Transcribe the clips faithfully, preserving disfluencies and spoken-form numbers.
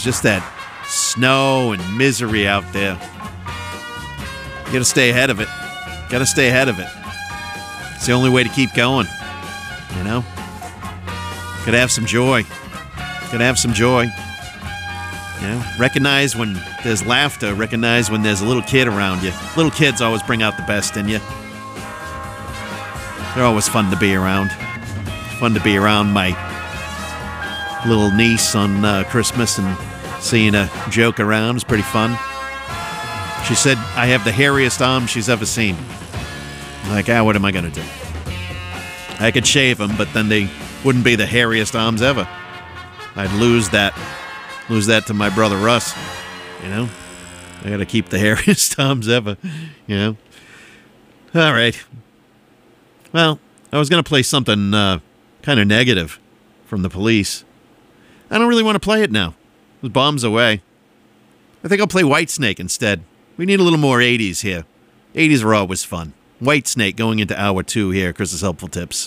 Just that snow and misery out there. You gotta stay ahead of it. Gotta stay ahead of it. It's the only way to keep going. You know? Gotta have some joy. Gotta have some joy. You know? Recognize when there's laughter. Recognize when there's a little kid around you. Little kids always bring out the best in you. They're always fun to be around. Fun to be around my little niece on uh, Christmas and seeing her joke around is pretty fun. She said, I have the hairiest arms she's ever seen. I'm like, ah, what am I going to do? I could shave them, but then they wouldn't be the hairiest arms ever. I'd lose that, lose that to my brother Russ, you know? I got to keep the hairiest arms ever, you know? All right. Well, I was going to play something uh, kind of negative from the Police. I don't really want to play it now. The bomb's away. I think I'll play Whitesnake instead. We need a little more eighties here. eighties are always fun. Whitesnake going into hour two here, Chris's Helpful Tips.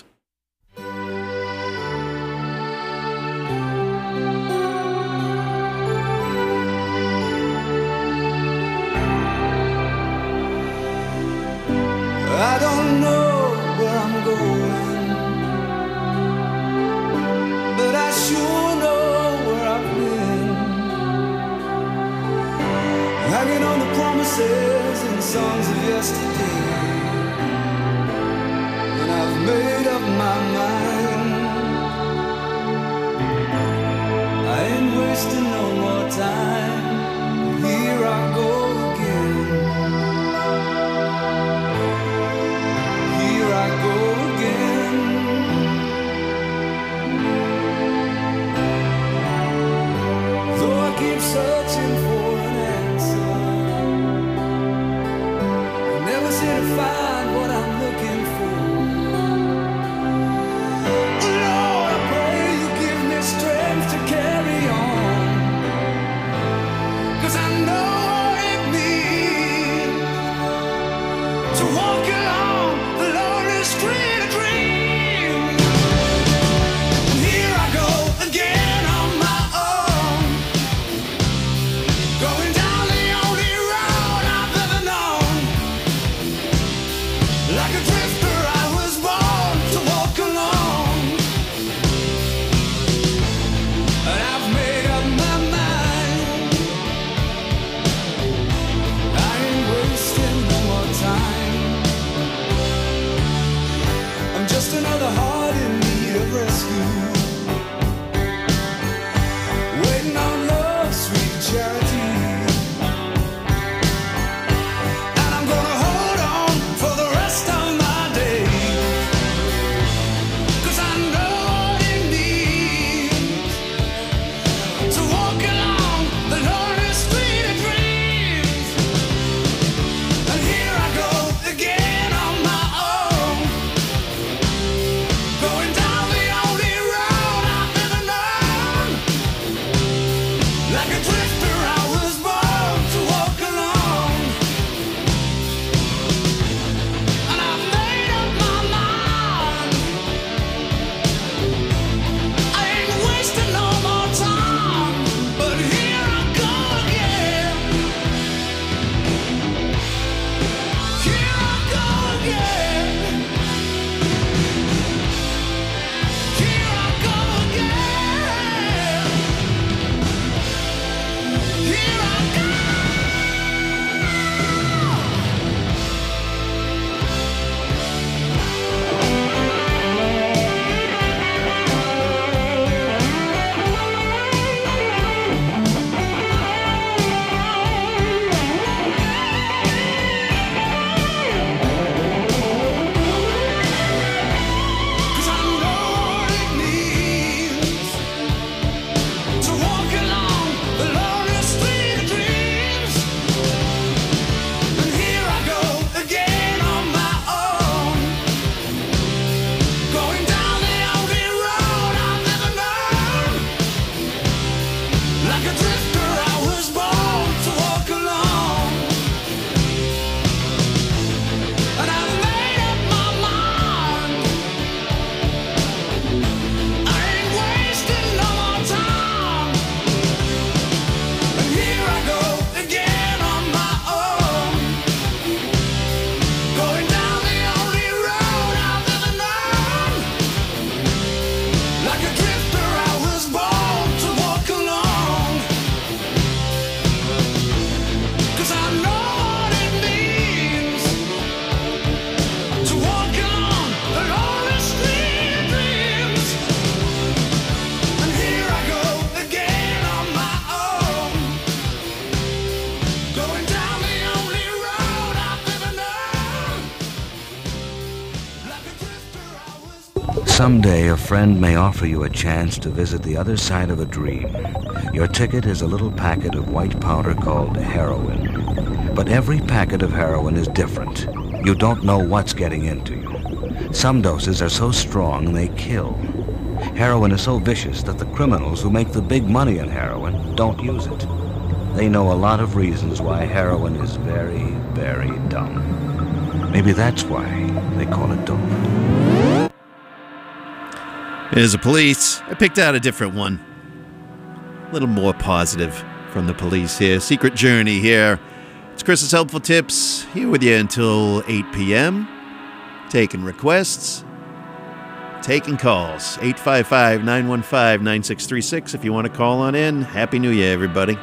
I don't know where I'm going, but I sure know where I've been. Hanging on the promises and songs of yesterday, and I've made up my mind. I ain't wasting no more time. Here I go again. Here I go again. Though I keep searching for an answer, I never seem to find what I'm looking for. Lord, I pray you give me strength to carry on, 'cause I know what it means to walk along the lonely street of dreams. And here I go again on my own, going down the only road I've ever known. Like a drifter I was born to walk along, and I've made up my mind. I ain't wasting no more time. I'm just another heart in need of rescue, waiting on love's sweet charity. And I'm gonna hold on for the rest of my days, 'cause I know what it means to walk along the lonely street of dreams. And here I go again on my own, going down the only road I've ever known. Like a drifter I was born to walk along, and I've made up my mind. I ain't wasting no more time, but here I go again. Here I go again. Here I go again. Someday a friend may offer you a chance to visit the other side of a dream. Your ticket is a little packet of white powder called heroin. But every packet of heroin is different. You don't know what's getting into you. Some doses are so strong they kill. Heroin is so vicious that the criminals who make the big money in heroin don't use it. They know a lot of reasons why heroin is very, very dumb. Maybe that's why they call it dope. As a Police, I picked out a different one. A little more positive from the Police here. Secret Journey here. It's Chris's Helpful Tips, here with you until eight p.m. Taking requests, taking calls. eight five five, nine one five, nine six three six if you want to call on in. Happy New Year, everybody.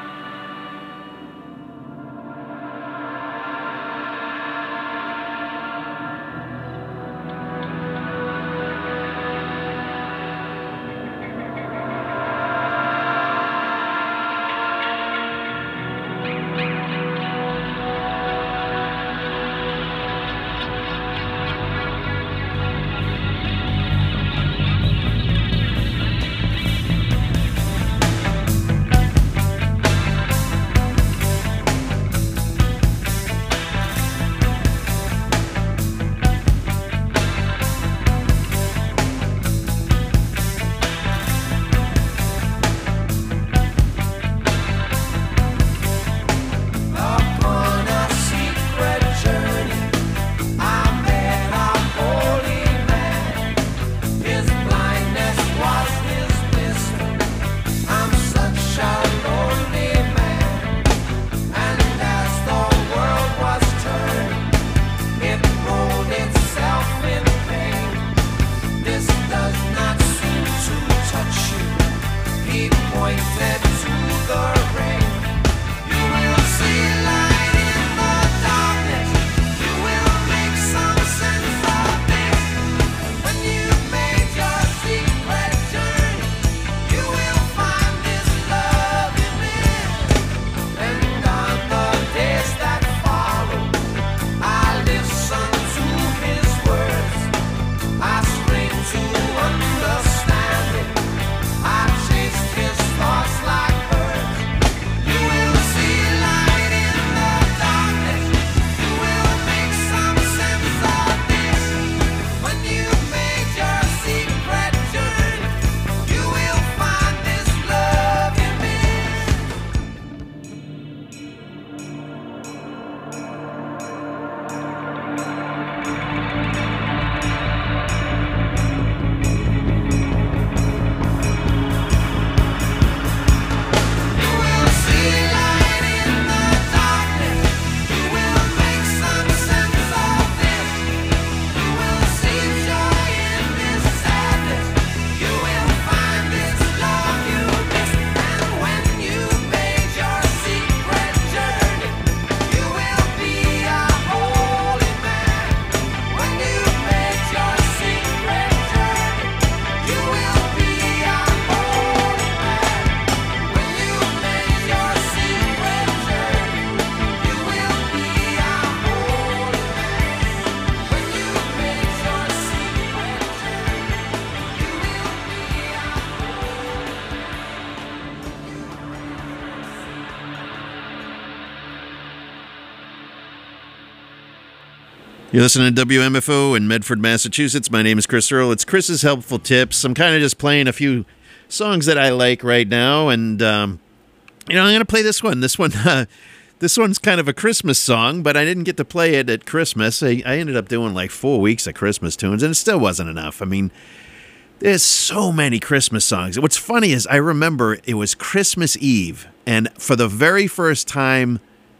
You're listening to W M F O in Medford, Massachusetts. My name is Chris Earl. It's Chris's Helpful Tips. I'm kind of just playing a few songs that I like right now, and um, you know, I'm going to play this one. This one, uh, this one's kind of a Christmas song, but I didn't get to play it at Christmas. I, I ended up doing like four weeks of Christmas tunes, and it still wasn't enough. I mean, there's so many Christmas songs. What's funny is I remember it was Christmas Eve, and for the very first time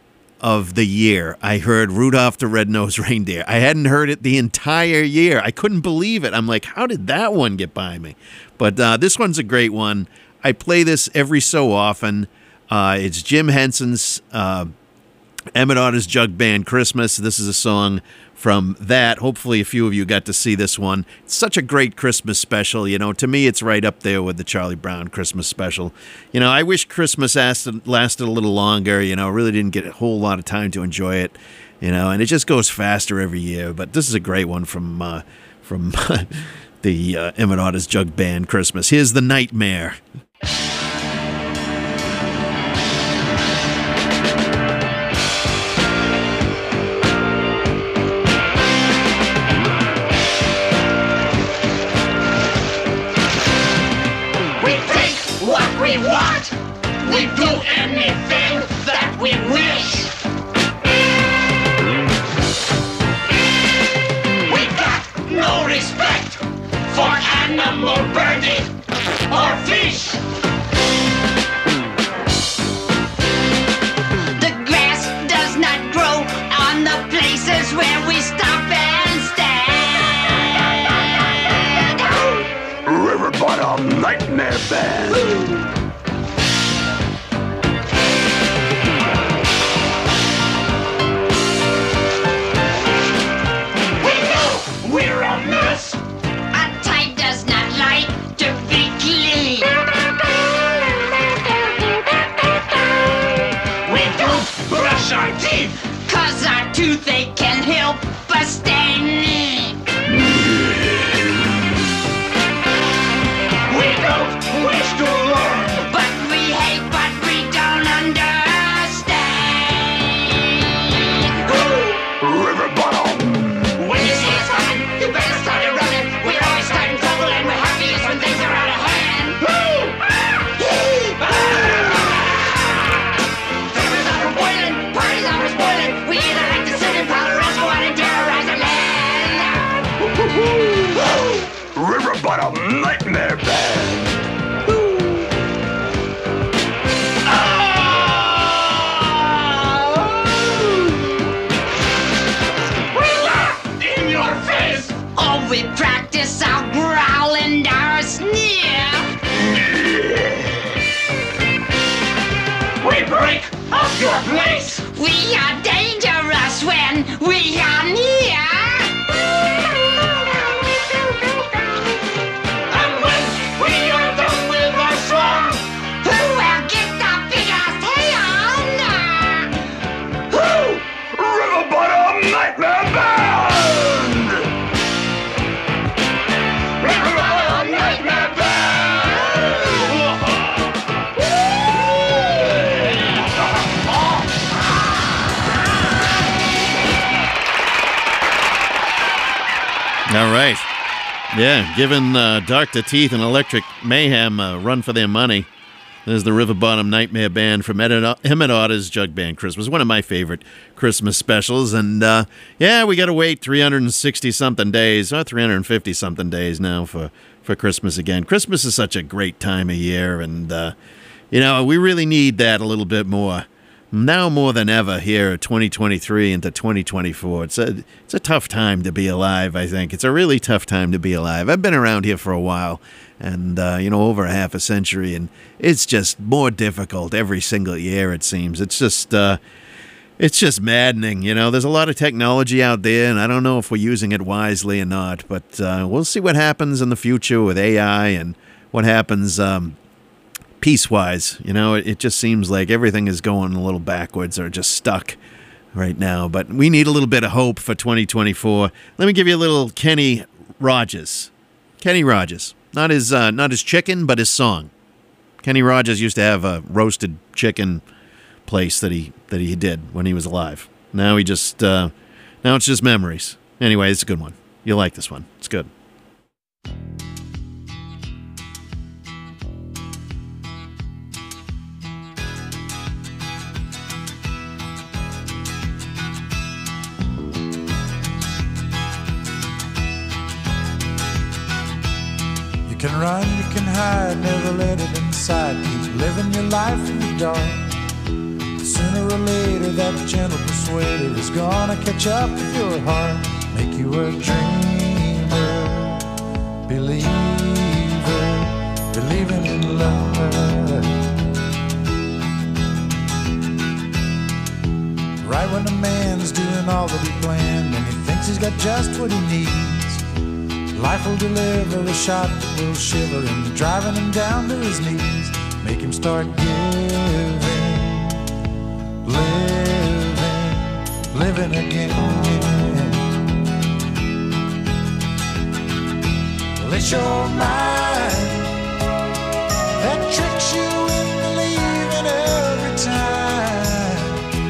of the year, I heard Rudolph the Red-Nosed Reindeer. I hadn't heard it the entire year. I couldn't believe it. I'm like, how did that one get by me? But uh, this one's a great one. I play this every so often. Uh, it's Jim Henson's uh, Emmett Otter's Jug Band Christmas. This is a song from that. Hopefully a few of you got to see this one. It's such a great Christmas special. You know, to me, it's right up there with the Charlie Brown Christmas special. You know, I wish Christmas lasted, lasted a little longer. You know, really didn't get a whole lot of time to enjoy it. You know, and it just goes faster every year. But this is a great one from uh, from the uh, Emmett Otter's Jug Band Christmas. Here's The Nightmare. We think what we want. We do anything that we wish. We got no respect for animal, birdie, or fish. The grass does not grow on the places where we stop and stand. River Bottom Nightmare Band. We're a mess. A tie does not like to be clean. We don't brush our teeth. Cause our toothache can help us stay neat. We don't wish to learn. But we hate what we don't understand. River Bottom. When you see us coming, you better start it running. We're always starting trouble and we're happiest when things are out of hand. Fevers are boiling, parties are spoiling. We either like to sit in powder or go out and terrorize our land. River Bottom Nightmare Band. We laugh in your face. Oh, we practice our growl and our sneer. We break up your place. We are dangerous when we are near. And when we are done with our song, Who will get the biggest hand? River Bottom Nightmare Band. River Bottom Nightmare All right. Yeah, giving uh, Doctor Teeth and Electric Mayhem a run for their money. There's the River Bottom Nightmare Band from Emmett Otter's Jug Band Christmas, one of my favorite Christmas specials. And, uh, yeah, we got to wait three hundred sixty-something days, or three hundred fifty-something days now for, for Christmas again. Christmas is such a great time of year, and, uh, you know, we really need that a little bit more. Now more than ever here, twenty twenty-three into twenty twenty-four. It's a it's a tough time to be alive, I think. It's a really tough time to be alive. I've been around here for a while, and, uh, you know, over a half a century, and it's just more difficult every single year, it seems. It's just, uh, it's just maddening, you know. There's a lot of technology out there, and I don't know if we're using it wisely or not, but uh, we'll see what happens in the future with A I and what happens um peace-wise. You know, it, it just seems like everything is going a little backwards or just stuck right now. But we need a little bit of hope for twenty twenty-four. Let me give you a little Kenny Rogers. Kenny Rogers. Not his, uh, not his chicken, but his song. Kenny Rogers used to have a roasted chicken place that he that he did when he was alive. Now he just, uh, now it's just memories. Anyway, it's a good one. You'll like this one. It's good. You can run, you can hide, never let it inside. Keep living your life in the dark. Sooner or later, that gentle persuader is gonna catch up with your heart. Make you a dreamer, believer, believing in love. Right when a man's doing all that he planned and he thinks he's got just what he needs, life will deliver a shot that will shiver him, driving him down to his knees. Make him start giving, living, living again. Well, it's your mind that tricks you into leaving every time.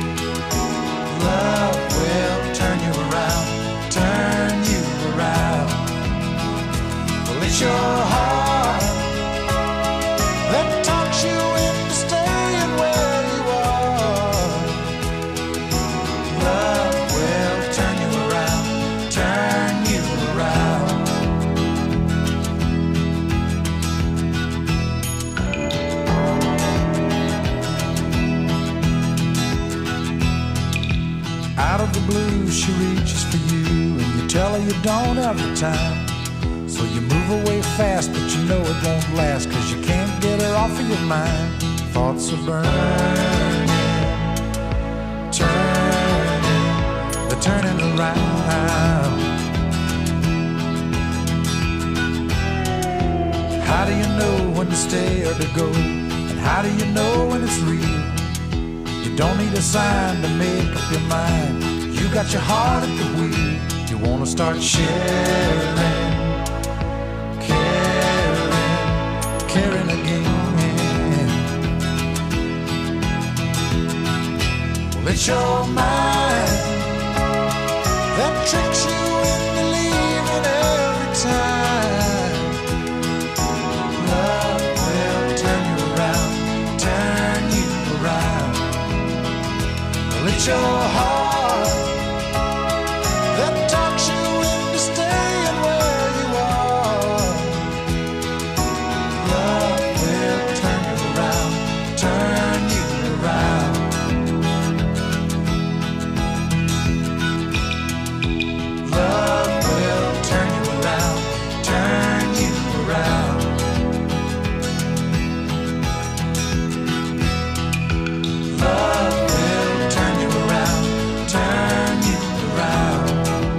Love will turn you around, turn you around. Well, it's your heart that talks you into staying where you are. Love will turn you around, turn you around. Out of the blue, she reaches for you, and you tell her you don't have the time. So you move away fast, but you know it won't last, 'cause you can't get her off of your mind. Thoughts are burning, turning, they're turning around. How do you know when to stay or to go? And how do you know when it's real? You don't need a sign to make up your mind. You got your heart at the wheel. You wanna start sharing, caring, caring again. Well, it's your mind that tricks you into leaving every time. Love will turn you around, turn you around. Well, it's your heart that talks you into staying where you are. Love will turn you around, turn you around. Love will turn you around, turn you around. Love will turn you around, turn you around.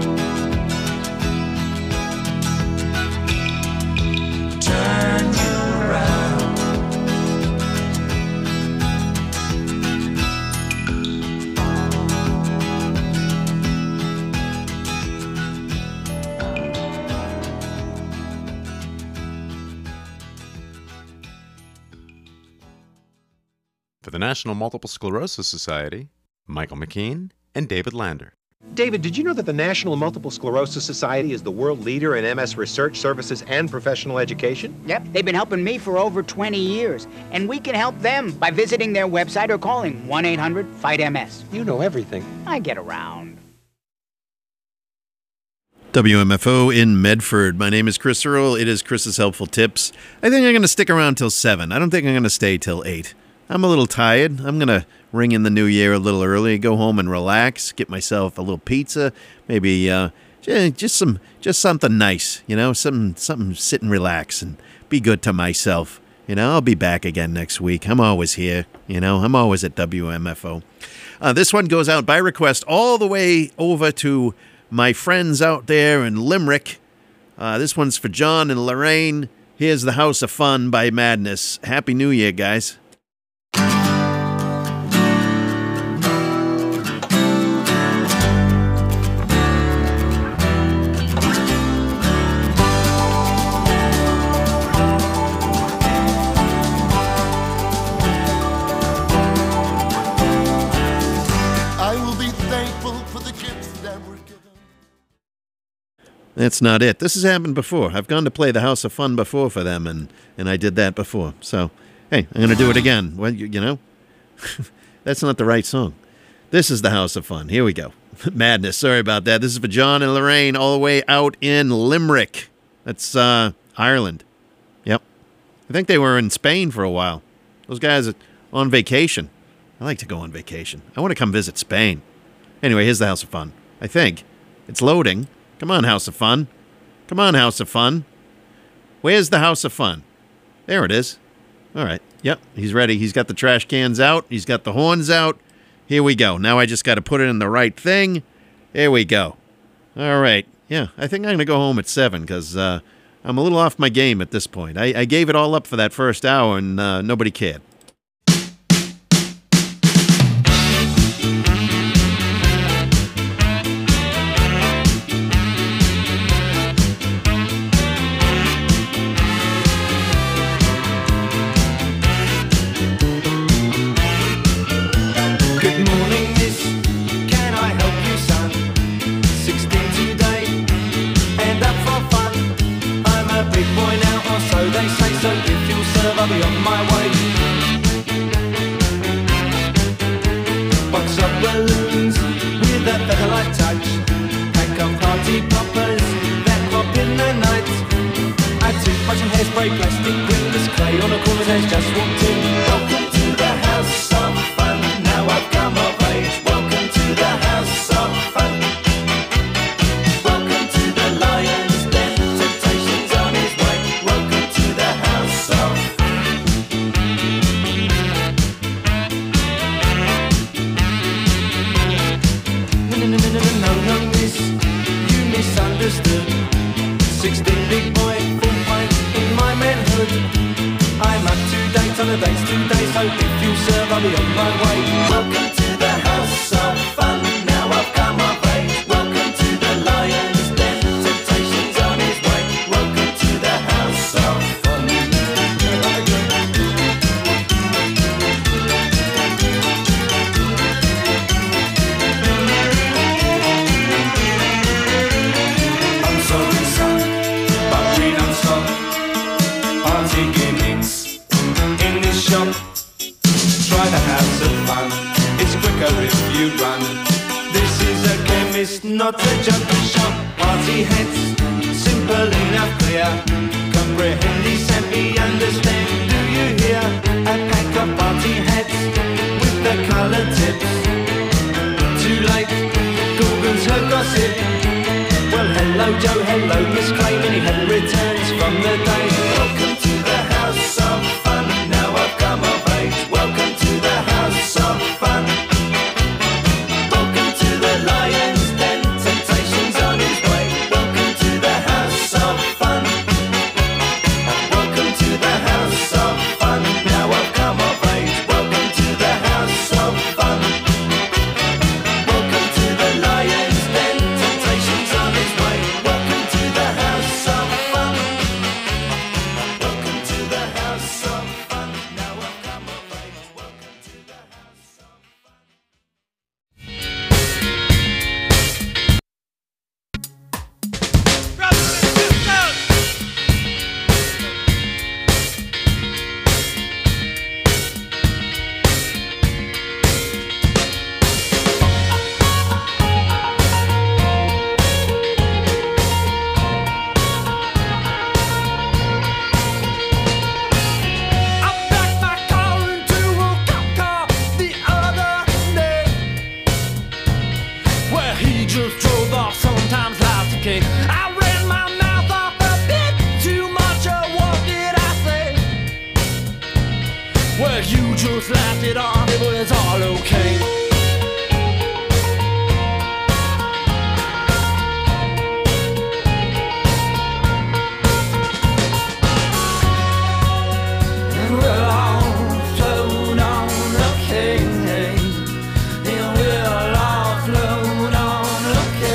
Turn you around. For the National Multiple Sclerosis Society, Michael McKean and David Lander. David, did you know that the National Multiple Sclerosis Society is the world leader in M S research services and professional education? Yep, they've been helping me for over twenty years, and we can help them by visiting their website or calling one eight hundred fight M S. You know everything. I get around. W M F O in Medford. My name is Chris Earl. It is Chris's Helpful Tips. I think I'm going to stick around till seven. I don't think I'm going to stay till eight. I'm a little tired. I'm going to ring in the new year a little early, go home and relax, get myself a little pizza, maybe uh, just some, just something nice, you know, something, something sit and relax and be good to myself. You know, I'll be back again next week. I'm always here. You know, I'm always at W M F O. Uh, this one goes out by request all the way over to my friends out there in Limerick. Uh, this one's for John and Lorraine. Here's The House of Fun by Madness. Happy New Year, guys. That's not it. This has happened before. I've gone to play the House of Fun before for them, and, and I did that before. So, hey, I'm going to do it again. Well, you, you know, that's not the right song. This is the House of Fun. Here we go. Madness. Sorry about that. This is for John and Lorraine all the way out in Limerick. That's uh, Ireland. Yep. I think they were in Spain for a while. Those guys are on vacation. I like to go on vacation. I want to come visit Spain. Anyway, here's the House of Fun. I think. It's loading. Come on, House of Fun. Come on, House of Fun. Where's the House of Fun? There it is. All right. Yep, he's ready. He's got the trash cans out. He's got the horns out. Here we go. Now I just got to put it in the right thing. There we go. All right. Yeah, I think I'm going to go home at seven because uh, I'm a little off my game at this point. I, I gave it all up for that first hour, and uh, nobody cared. their featherlight touch. Pack of party poppers that pop in the night. I took much and hairspray, plastic rings, clay on a corner's edge, just walked in. Welcome to the house of fun. Now I've come of age. Welcome to the house of fun. Welcome to the lion's den. Temptation's on his way. Welcome to the house of No, no, no, no, no, no, miss, you misunderstood. Sixteen big boy, full pint in my manhood. I'm up to date on the dates today, so if you serve, I'll be on my way. Welcome to the house of fun. Now I've come of age. Welcome to the lion's den. Temptation's on his way. Welcome to the house of fun. I'm sorry, son, but we don't stop. Party gimmicks in this shop. Try the house of fun. It's quicker if you run. This is a chemist, not a junkie shop. Party hats, simple enough, clear. Comprehend these and be understand. Do you hear? A pack of party hats with the color tips. Too late, Google's her gossip. Well, hello Joe, hello Miss Clay. Many happy returns from the day. Welcome to the house of fun. Now I've come of age. Welcome to the house of fun. Welcome to the lion's den. Temptation's on his way. Welcome to the house of fun. Welcome to the house of fun. Now I've come of age. Welcome to the house of fun. Welcome to the lion's den. Temptation's on his way. Welcome to the house of fun. Welcome to the house of fun. Now I've come of age. Welcome to the house of fun. I backed my car into a cop car the other day, where he just drove off, sometimes loud to kick. I ran my mouth off a bit too much, or what did I say? Well, you just laughed it off, it was all okay. And we'll all float on, okay. And we'll all float on, okay.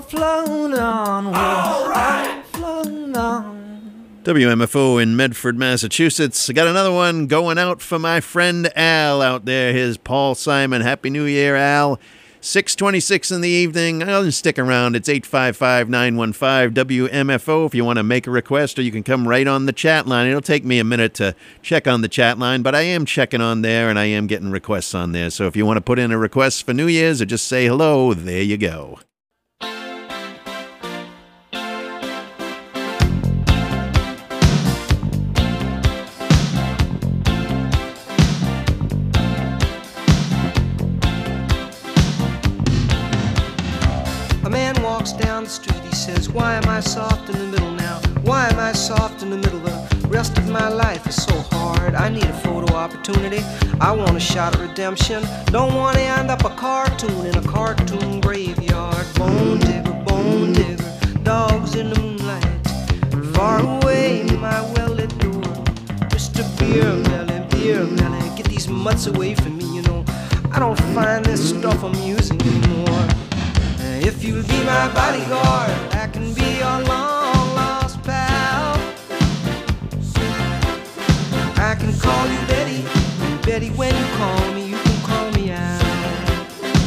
float on, we'll all, right. all float on. W M F O in Medford, Massachusetts. I got another one going out for my friend Al out there. His Paul Simon. Happy New Year, Al. six twenty-six in the evening. I'll just stick around. It's eight five five, nine one five, W M F O if you want to make a request, or you can come right on the chat line. It'll take me a minute to check on the chat line, but I am checking on there, and I am getting requests on there. So if you want to put in a request for New Year's or just say hello, there you go. Down the street, he says, why am I soft in the middle now? Why am I soft in the middle? The rest of my life is so hard. I need a photo opportunity. I want a shot at redemption. Don't want to end up a cartoon in a cartoon graveyard. Bone digger, bone digger, dogs in the moonlight. Far away, my well-lit door. Mister Beer Belly, Beer Belly, get these mutts away from me, you know. I don't find this stuff amusing anymore. If you'll be my bodyguard, I can be your long-lost pal. I can call you Betty, and Betty, when you call me, you can call me out.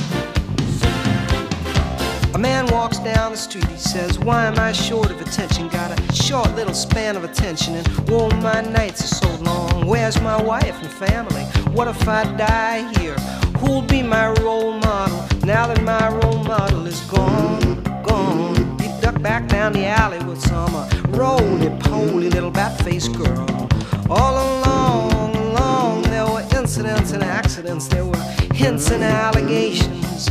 A man walks down the street, he says, why am I short of attention? Got a short little span of attention, and whoa, my nights are so long. Where's my wife and family? What if I die here? Who'll be my role model now that my role model is gone, gone? He ducked back down the alley with some uh, roly-poly little bat-faced girl. All along, along, there were incidents and accidents. There were hints and allegations.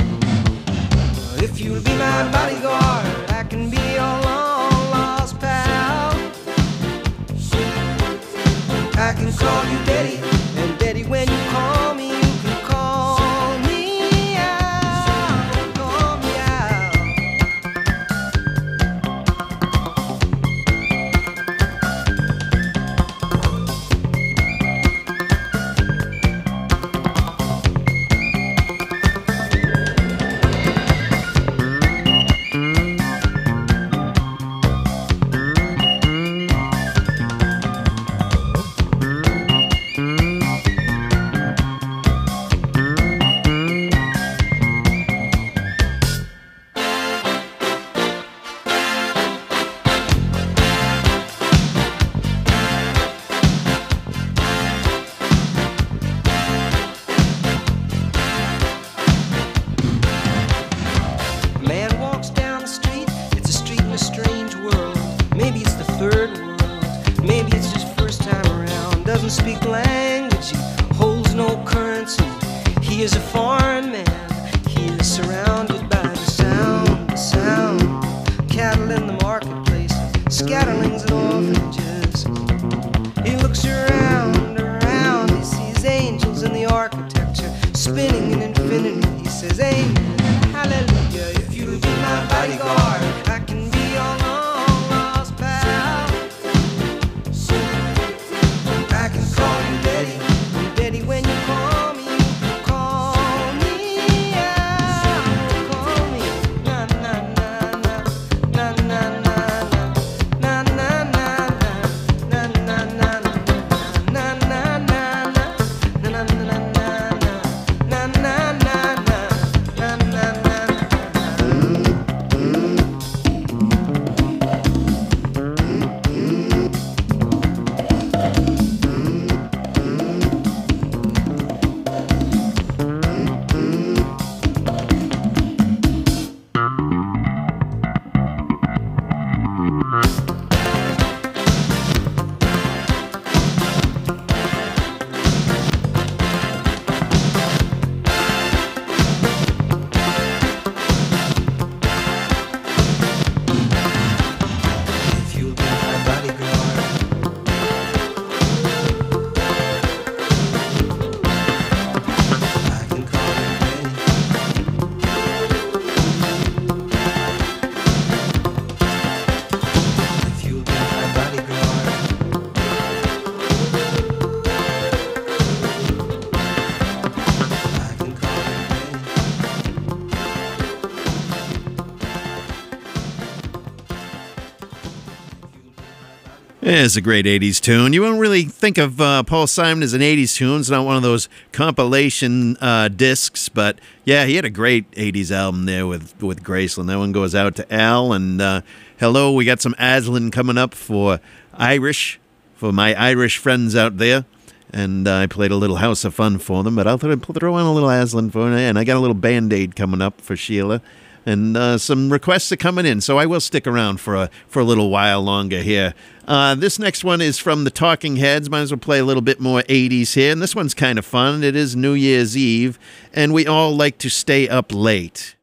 If you'll be my bodyguard, I can be your long-lost pal. I can call you Betty, and Betty, when you call me, It's a great eighties tune. You won't really think of uh, Paul Simon as an eighties tune. It's not one of those compilation uh, discs, but yeah, he had a great eighties album there with, with Graceland. That one goes out to Al. And uh, hello, we got some Aslan coming up for Irish, for my Irish friends out there. And uh, I played a little House of Fun for them, but I'll throw, throw on a little Aslan for you. And I got a little Band-Aid coming up for Sheila. And uh, some requests are coming in, so I will stick around for a for a little while longer here. Uh, this next one is from the Talking Heads. Might as well play a little bit more eighties here. And this one's kind of fun. It is New Year's Eve, and we all like to stay up late.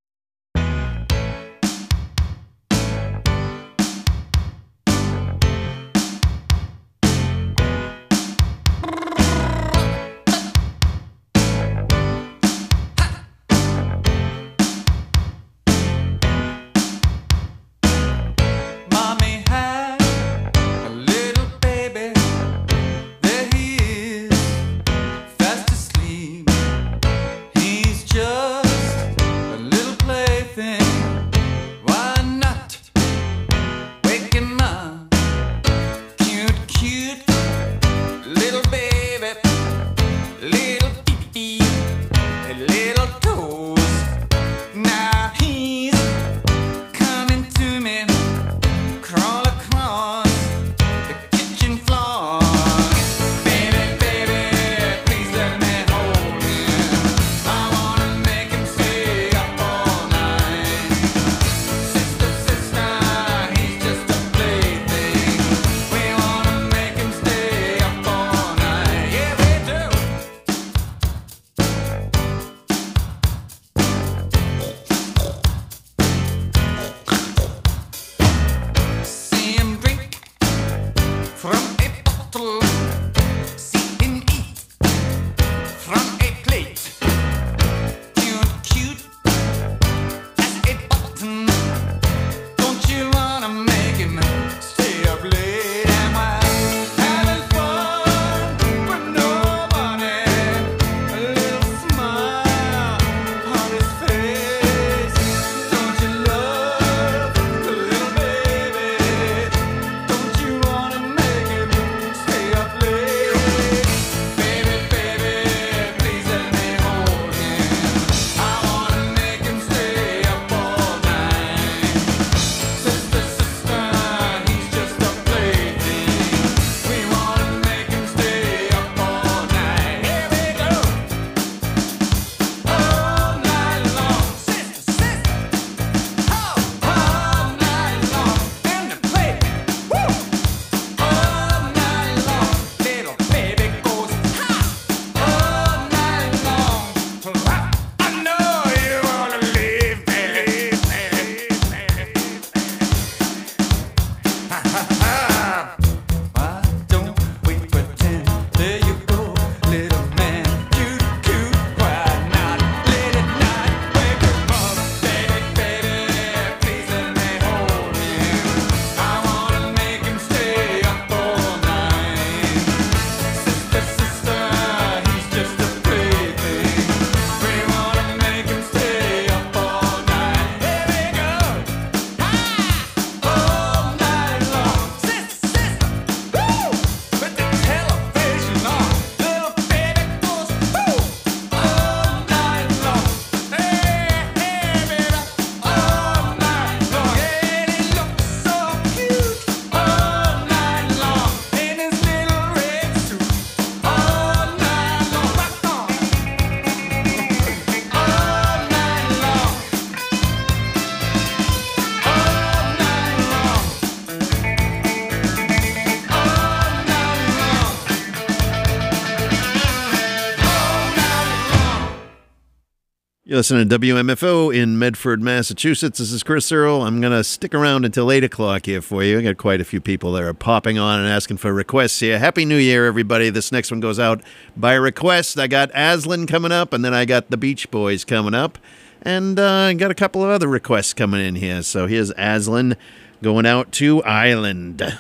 You listen to W M F O in Medford, Massachusetts. This is Chris Earl. I'm going to stick around until eight o'clock here for you. I got quite a few people that are popping on and asking for requests here. Happy New Year, everybody. This next one goes out by request. I got Aslan coming up, and then I got the Beach Boys coming up. And uh, I got a couple of other requests coming in here. So here's Aslan going out to Island.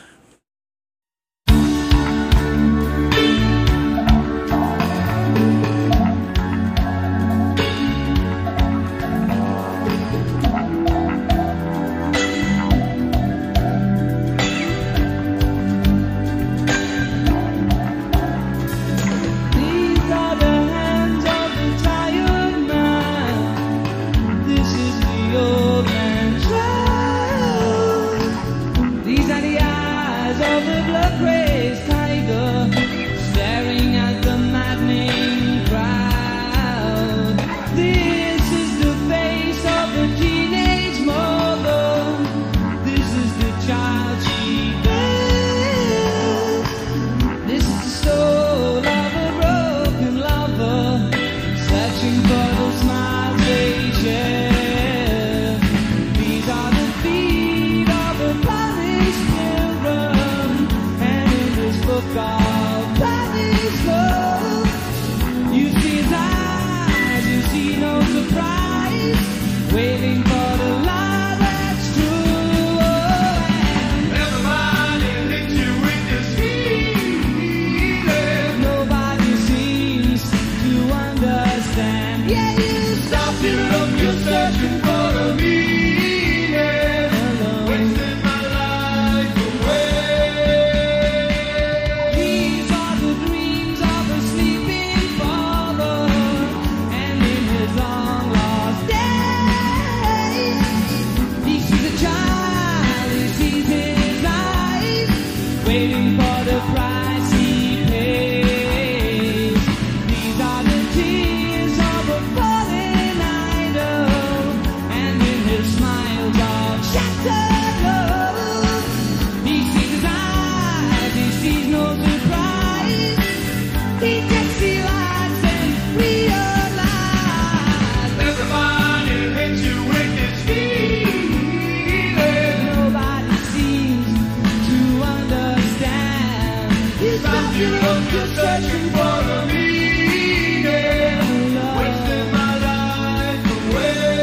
waiting for the price he pays. These are the tears of a fallen idol, and in his smiles of shattered love, he sees his eyes, he sees no surprise. He just sees lights and realizes everybody hits you with this feeling. Nobody seems to understand. It's like you look, you're searching for a meaning, wasting my life away.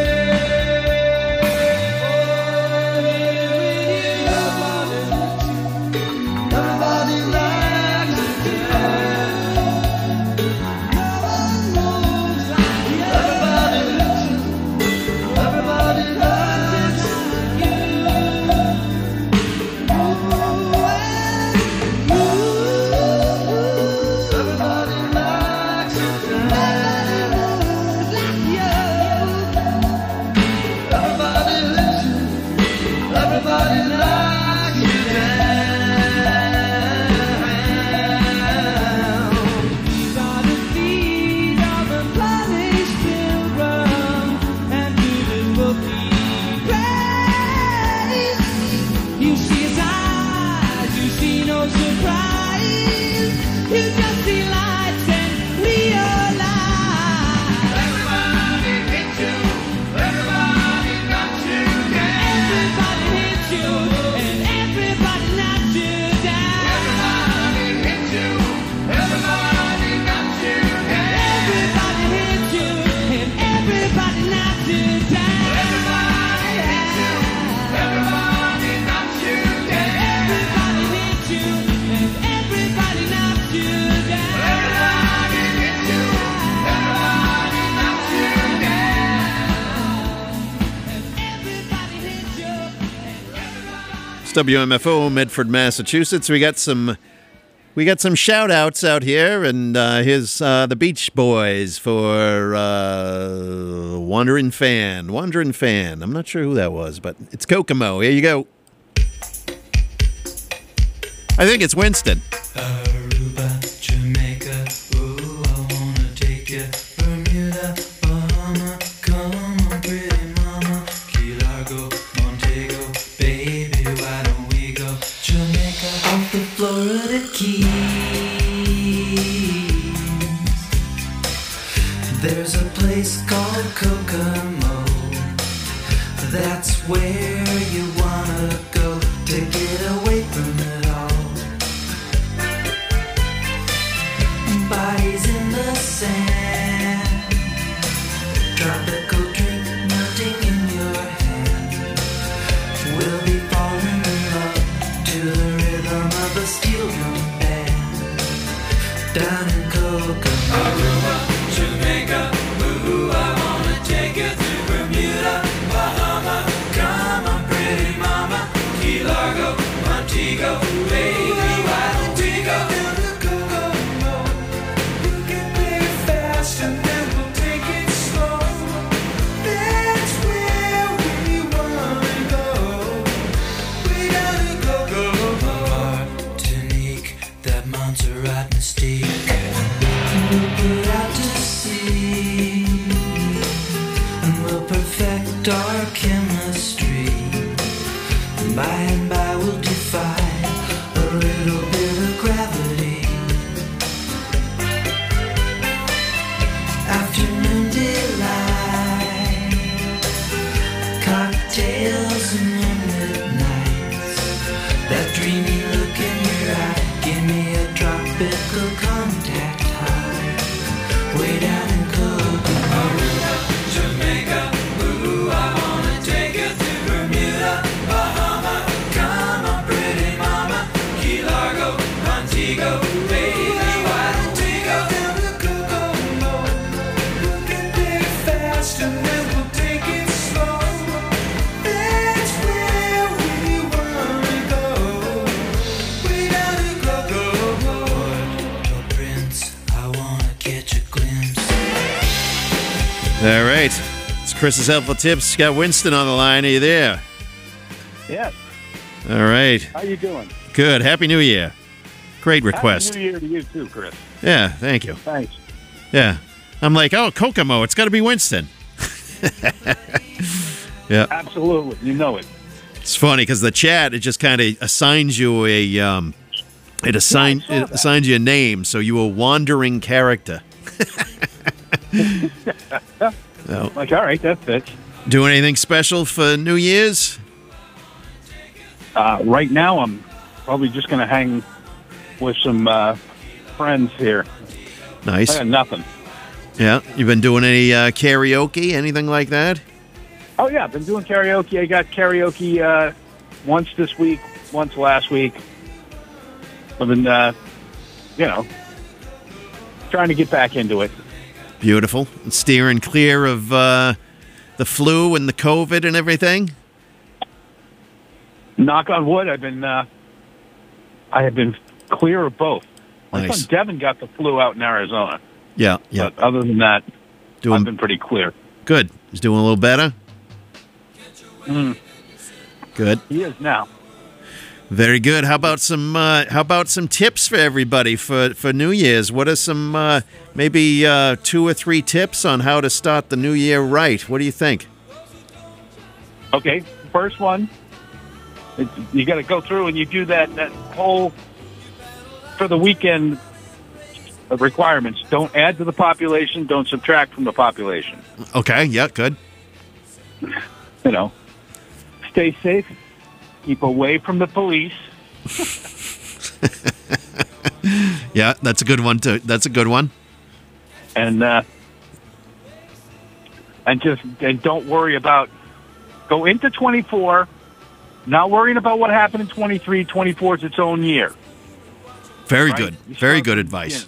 Everybody likes it. No one moves like you. Everybody likes it. Everybody likes it. Everybody likes it. Everybody lives it. Everybody likes it. These are the feet of a punished pilgrim, and to this book he prays. You see his eyes, you see no surprise. You just see lights and realize everybody hits you, everybody knocks you down. Everybody hits you, and everybody knocks you down. Everybody hits you, everybody knocks you down. Everybody hits you, and everybody knocks you down. Everybody hits you, everybody knocks you down. Everybody hits you, and everybody knocks you down. Everybody hits you, everybody knocks you down. Everybody hits you, It's W M F O, Medford, Massachusetts. We got some we got some shout outs out here, and uh, here's uh, the Beach Boys for uh, Wandering Fan. Wandering Fan. I'm not sure who that was, but it's Kokomo. Here you go. I think it's Winston. Aruba, Jamaica, ooh, I wanna take you. Bermuda, Bahama, come on, pretty mama. Key Largo, Montego, baby, why don't we go? Jamaica, off the Florida Keys. There's a place called Kokomo. That's where you wanna go to get away from it all. Bodies in the sand, tropical drink melting in your hand. We'll be falling in love to the rhythm of a steel drum band. Down in Kokomo, Aruba, Jamaica, ooh, I wanna take you to Bermuda, Bahama, come on, pretty mama, Key Largo, Montego, baby, why don't we go? And then we'll take it slow. That's where we wanna go. We gotta go, go, go. Martinique, that Montserrat mystique. We'll put out to sea, and we'll perfect our chemistry. By and by we'll defy a little bit of gravity. Afternoon delight, cocktails and moonlit nights. That dreamy look in your eye, give me a tropical contact high. Way down in Kokomo, Aruba, Jamaica, ooh, I wanna take you to Bermuda, Bahama, come on, pretty mama, Key Largo, Montego, baby, why don't we go down to Kokomo? We'll get there fast and then we'll take it slow. That's where we wanna go. We gotta go, go, go. Puerto Prince, I wanna catch a glimpse. All right. It's Chris's Helpful Tips. Got Winston on the line. Are you there? Yes. All right. How you doing? Good. Happy New Year. Great request. Happy New Year to you too, Chris. Yeah, thank you. Thanks. Yeah. I'm like, oh, Kokomo, it's got to be Winston. Yeah. Absolutely. You know it. It's funny because the chat, it just kind of assigns you a, um, it, assign, Yeah, I saw it assigns you a name, so you a wandering character. Oh. Like, all right, that fits. Do anything special for New Year's? Uh, right now, I'm probably just going to hang with some uh, friends here. Nice. I got nothing. Yeah. You been doing any uh, karaoke, anything like that? Oh, yeah, I've been doing karaoke. I got karaoke uh, once this week, once last week. I've been, uh, you know, trying to get back into it. Beautiful. And steering clear of uh, the flu and the COVID and everything? Knock on wood, I've been, uh, I have been clear of both. My Nice. son Devin got the flu out in Arizona. Yeah, yeah. But other than that, Doing- I've been pretty clear. Good. He's doing a little better? Mm, Good. he is now. Very good. How about some uh, how about some tips for everybody for, for New Year's? What are some uh, maybe uh, two or three tips on how to start the new year right? What do you think? Okay, first one, it's, you got to go through and you do that, that whole, for the weekend uh, requirements. Don't add to the population, don't subtract from the population. Okay, yeah, good. You know, stay safe, keep away from the police. Yeah, that's a good one too. That's a good one. And, uh, and just, and don't worry about, go into twenty-four, not worrying about what happened in twenty-three. twenty-four is its own year. Very Right? good. You Very start good from the advice.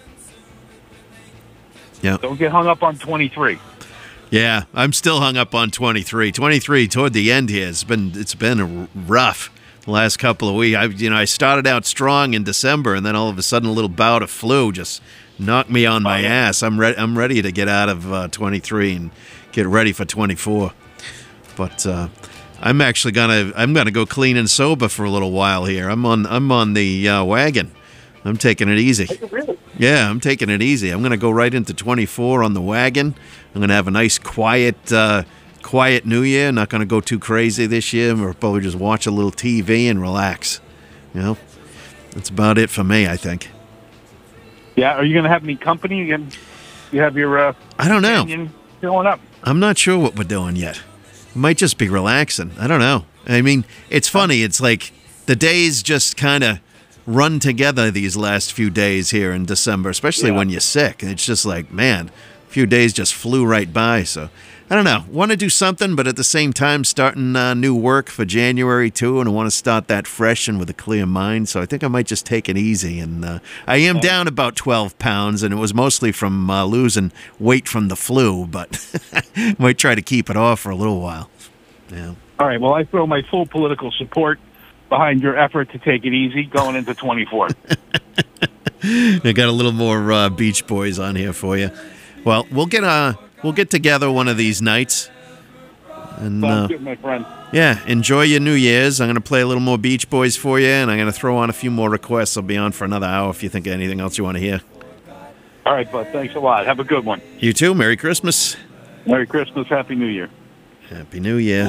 Yeah. Don't get hung up on twenty-three. Yeah, I'm still hung up on twenty-three. twenty-three toward the end here. It's been it's been rough the last couple of weeks. I you know, I started out strong in December and then all of a sudden a little bout of flu just knocked me on my ass. I'm ready I'm ready to get out of uh, twenty-three and get ready for twenty-four. But uh, I'm actually gonna I'm gonna go clean and sober for a little while here. I'm on I'm on the uh, wagon. I'm taking it easy. Yeah, I'm taking it easy. I'm gonna go right into twenty-four on the wagon. I'm gonna have a nice quiet uh, quiet New Year. Not gonna go too crazy this year. We'll probably just watch a little T V and relax. You know, that's about it for me, I think. Yeah, are you going to have any company? You you have your uh, I don't know. companion filling up. I'm not sure what we're doing yet. It might just be relaxing. I don't know. I mean, it's funny. It's like the days just kind of run together these last few days here in December, especially Yeah. when you're sick. It's just like, man, a few days just flew right by. So I don't know. Want to do something, but at the same time, starting uh, new work for January too, and I want to start that fresh and with a clear mind. So I think I might just take it easy. And uh, I am down about twelve pounds, and it was mostly from uh, losing weight from the flu, but might try to keep it off for a little while. Yeah. All right, well, I throw my full political support behind your effort to take it easy going into twenty-four. I got a little more uh, Beach Boys on here for you. Well, we'll get uh, we'll get together one of these nights, and Sounds uh, good, my friend. yeah, enjoy your New Year's. I'm gonna play a little more Beach Boys for you, and I'm gonna throw on a few more requests. I'll be on for another hour if you think of anything else you want to hear. All right, bud, thanks a lot. Have a good one. You too. Merry Christmas. Merry Christmas, Happy New Year. Happy New Year.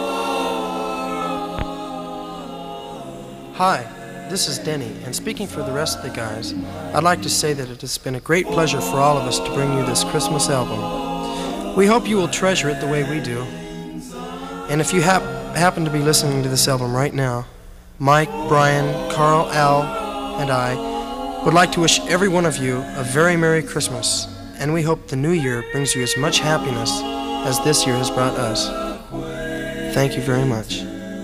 Hi, this is Denny, and speaking for the rest of the guys, I'd like to say that it has been a great pleasure for all of us to bring you this Christmas album. We hope you will treasure it the way we do. And if you hap- happen to be listening to this album right now, Mike, Brian, Carl, Al, and I would like to wish every one of you a very Merry Christmas, and we hope the new year brings you as much happiness as this year has brought us. Thank you very much.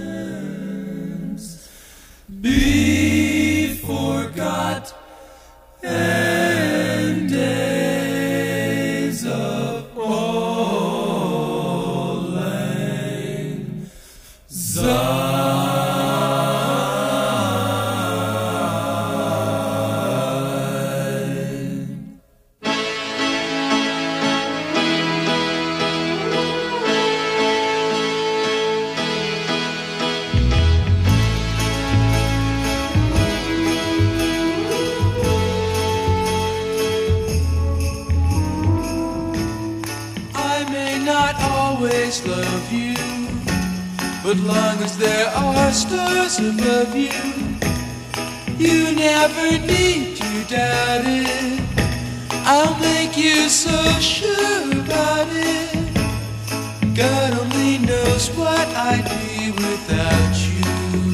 Be forgot and days of old lang syne. always love you. But long as there are stars above you, you never need to doubt it. I'll make you so sure about it. God only knows what I'd be without you.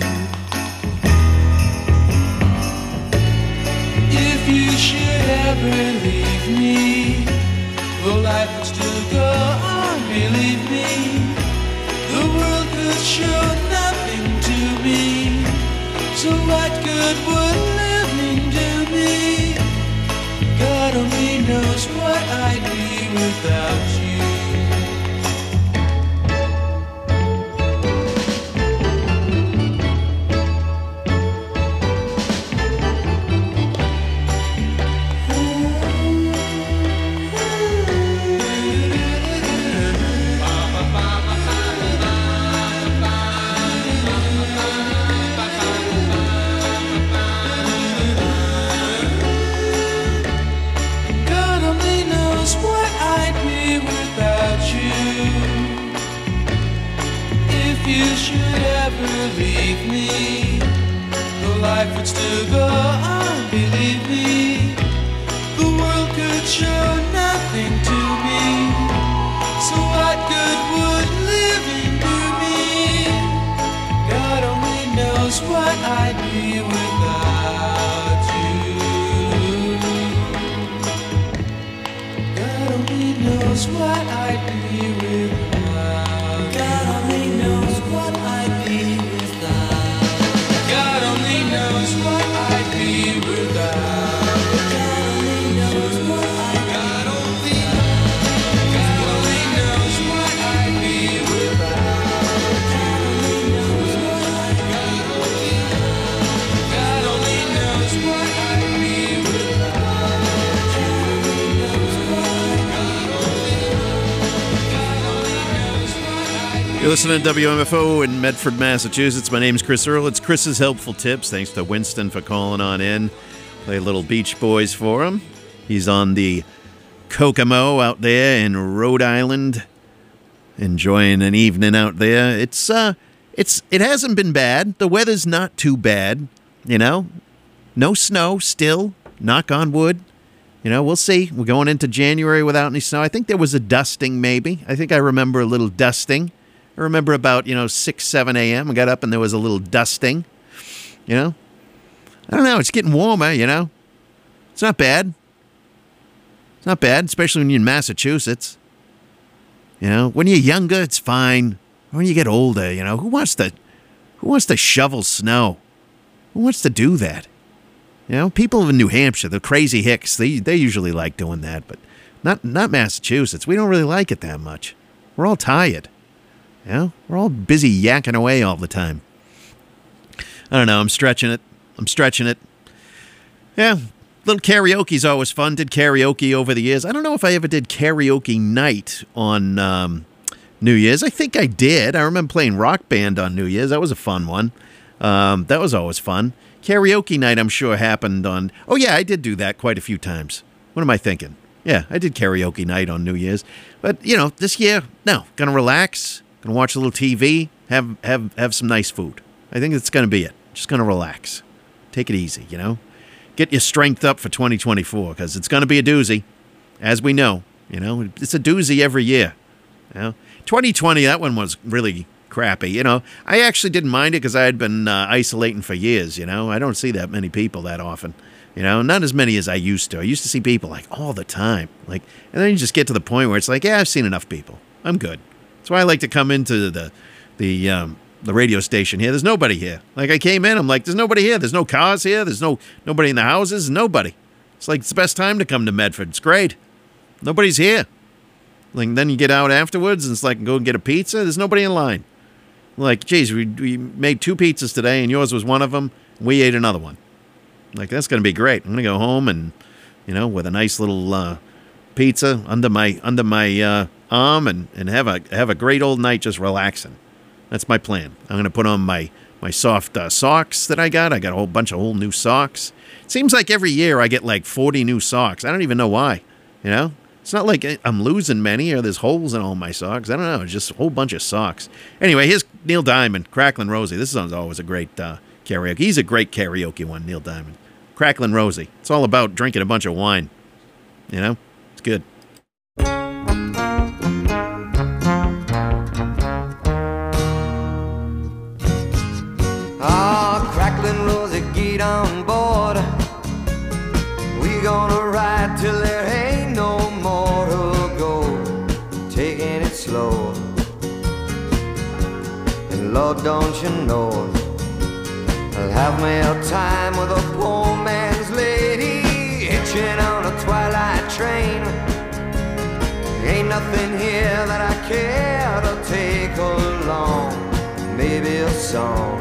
If you should ever leave me, well, life would still go on, believe me. The world could show nothing to me, so what good would living do me? God only knows what I'd be without you. Leave me, the life would still go on, believe me. The world could show nothing to me, so what good would living do me? God only knows what I'd be without you. God only knows what I'd be without. God only knows what I'd be without. God only knows what I'd be without. God only knows what I'd God only God only knows what I'd be without. God only knows what I'd God only God only knows what I'd be without. God only knows what God only God only knows what I'd be. You're listening to W M F O in Medford, Massachusetts. My name's Chris Earl. It's Chris's Helpful Tips. Thanks to Winston for calling on in. Play a little Beach Boys for him. He's on the Kokomo out there in Rhode Island, enjoying an evening out there. It's uh, it's it hasn't been bad. The weather's not too bad. You know, no snow still. Knock on wood. You know, we'll see. We're going into January without any snow. I think there was a dusting, maybe. I think I remember a little dusting. I remember about, you know, six, seven a.m. I got up and there was a little dusting, you know. I don't know. It's getting warmer, you know. It's not bad. It's not bad, especially when you're in Massachusetts. You know, when you're younger, it's fine. When you get older, you know, who wants to, who wants to shovel snow? Who wants to do that? You know, people in New Hampshire, the crazy hicks, they they usually like doing that, but not not Massachusetts. We don't really like it that much. We're all tired. You know, we're all busy yakking away all the time. I don't know. I'm stretching it. I'm stretching it. Yeah, little karaoke's always fun. Did karaoke over the years. I don't know if I ever did karaoke night on um, New Year's. I think I did. I remember playing Rock Band on New Year's. That was a fun one. Um, that was always fun. Karaoke night, I'm sure, happened on... Oh, yeah, I did do that quite a few times. What am I thinking? Yeah, I did karaoke night on New Year's. But, you know, this year, no. Gonna relax. Gonna watch a little T V, have have have some nice food. I think that's gonna be it. Just gonna relax, take it easy. You know, get your strength up for twenty twenty-four because it's gonna be a doozy, as we know. You know, it's a doozy every year. You know, twenty twenty, that one was really crappy. You know, I actually didn't mind it because I had been uh, isolating for years. You know, I don't see that many people that often. You know, not as many as I used to. I used to see people like all the time. Like, and then you just get to the point where it's like, yeah, I've seen enough people. I'm good. That's why I like to come into the the um, the radio station here. There's nobody here. Like I came in, I'm like, there's nobody here. There's no cars here. There's no nobody in the houses. Nobody. It's like it's the best time to come to Medford. It's great. Nobody's here. Like then you get out afterwards and it's like go and get a pizza. There's nobody in line. Like, geez, we we made two pizzas today and yours was one of them. We ate another one. Like that's gonna be great. I'm gonna go home and you know with a nice little uh, pizza under my under my. Uh, Um and, and have a have a great old night just relaxing. That's my plan. I'm gonna put on my my soft uh, socks that I got. I got a whole bunch of whole new socks. It seems like every year I get like forty new socks. I don't even know why. You know, It's not like I'm losing many or there's holes in all my socks. I don't know. It's just a whole bunch of socks. Anyway, here's Neil Diamond, Cracklin' Rosie. This song's always a great uh, karaoke. He's a great karaoke one, Neil Diamond. Cracklin' Rosie. It's all about drinking a bunch of wine. You know? It's good. Ah, Cracklin' Rosie, get on board. We gonna ride till there ain't no more to go. Taking it slow. And Lord, don't you know, I'll have me a time with a poor man's lady, hitching on a twilight train. Ain't nothing here that I care to take along. Maybe a song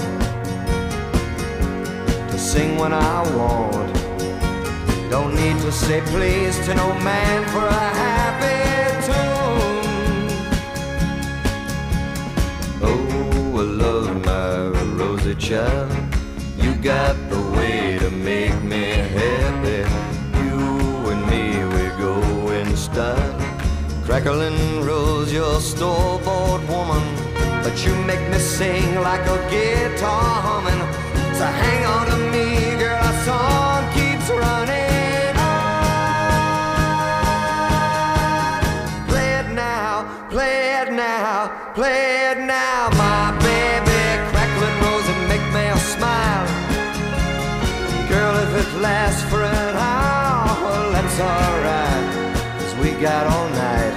to sing when I want. Don't need to say please to no man for a happy tune. Oh, I love my Rosie child. You got the way to make me happy. You and me, we go in style. Cracklin' Rose, you're store-bought woman, but you make me sing like a guitar humming. So hang on to me, girl, our song keeps running on. Play it now, play it now, play it now, my baby. Cracklin' Rose and make me smile. Girl, if it lasts for an hour, well, that's alright, 'cause we got all night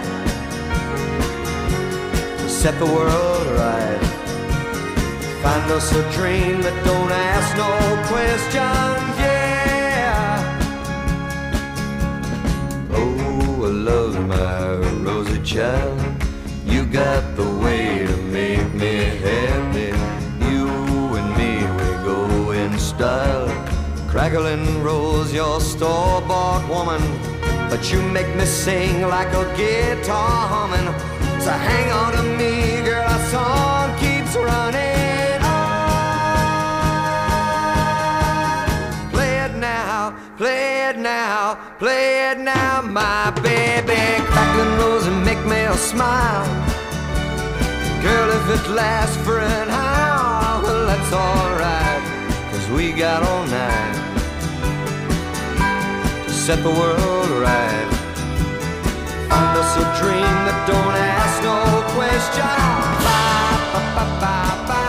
to set the world right. Find us a dream that don't ask no questions, yeah. Oh, I love my Rosie child. You got the way to make me happy. You and me, we go in style. Cracklin' Rose, you're store-bought woman, but you make me sing like a guitar humming. So hang on to me, girl, our song keeps running. Play it now, play it now, my baby. Cracklin' Rose and make me a smile. Girl, if it lasts for an hour, well, that's alright, 'cause we got all night to set the world right. Find us a dream that don't ask no questions. Ba, ba, ba, ba, ba.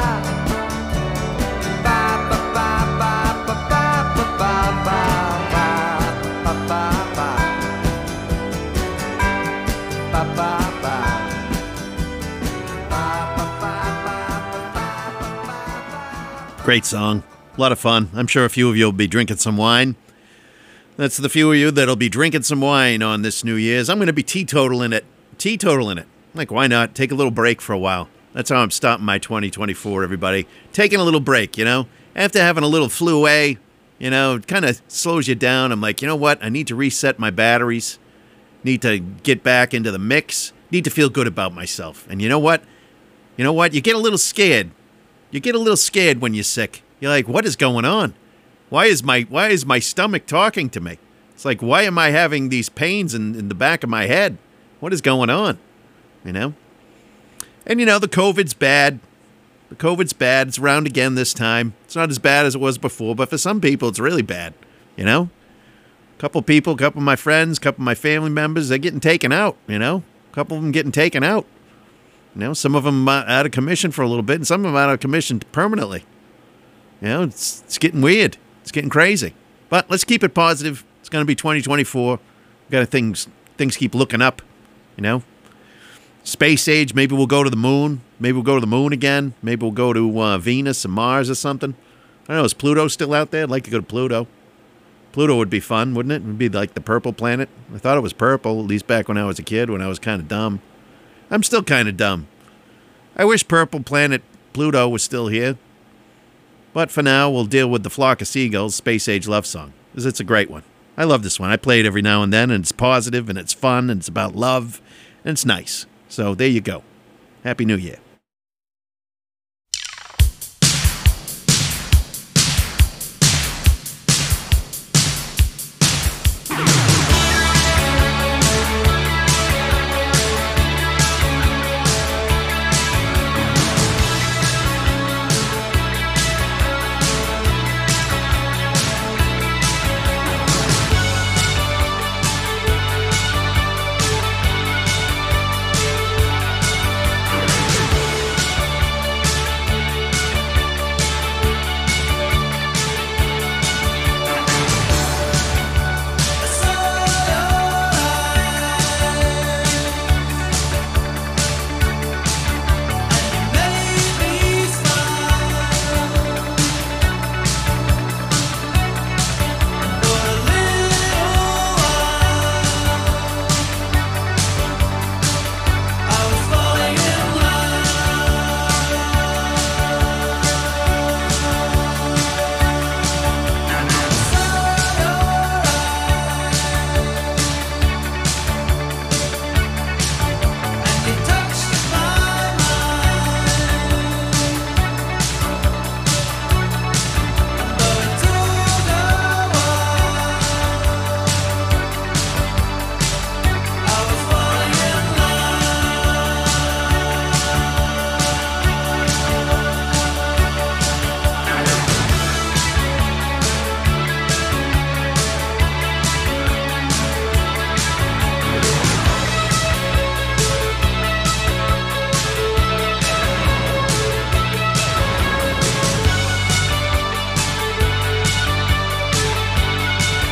Great song. A lot of fun. I'm sure a few of you will be drinking some wine. That's the few of you that'll be drinking some wine on this New Year's. I'm going to be teetotaling it. Teetotaling it. Like, why not? Take a little break for a while. That's how I'm starting my twenty twenty-four, everybody. Taking a little break, you know? After having a little flu A, you know, it kind of slows you down. I'm like, you know what? I need to reset my batteries. Need to get back into the mix. Need to feel good about myself. And you know what? You know what? You get a little scared. You get a little scared when you're sick. You're like, what is going on? Why is my why is my stomach talking to me? It's like, why am I having these pains in, in the back of my head? What is going on? You know? And you know, the COVID's bad. The COVID's bad. It's around again this time. It's not as bad as it was before, but for some people, it's really bad. You know? A couple people, a couple of my friends, a couple of my family members, they're getting taken out, you know? A couple of them getting taken out. You know, some of them uh, out of commission for a little bit, and some of them out of commission permanently. You know, it's it's getting weird. It's getting crazy. But let's keep it positive. It's going to be twenty twenty-four. We've got to things things keep looking up. You know, space age. Maybe we'll go to the moon. Maybe we'll go to the moon again. Maybe we'll go to uh, Venus and Mars or something. I don't know. Is Pluto still out there? I'd like to go to Pluto. Pluto would be fun, wouldn't it? It would be like the purple planet. I thought it was purple, at least back when I was a kid, when I was kind of dumb. I'm still kind of dumb. I wish Purple Planet Pluto was still here. But for now, we'll deal with the Flock of Seagulls Space Age Love Song, because it's a great one. I love this one. I play it every now and then, and it's positive, and it's fun, and it's about love, and it's nice. So there you go. Happy New Year.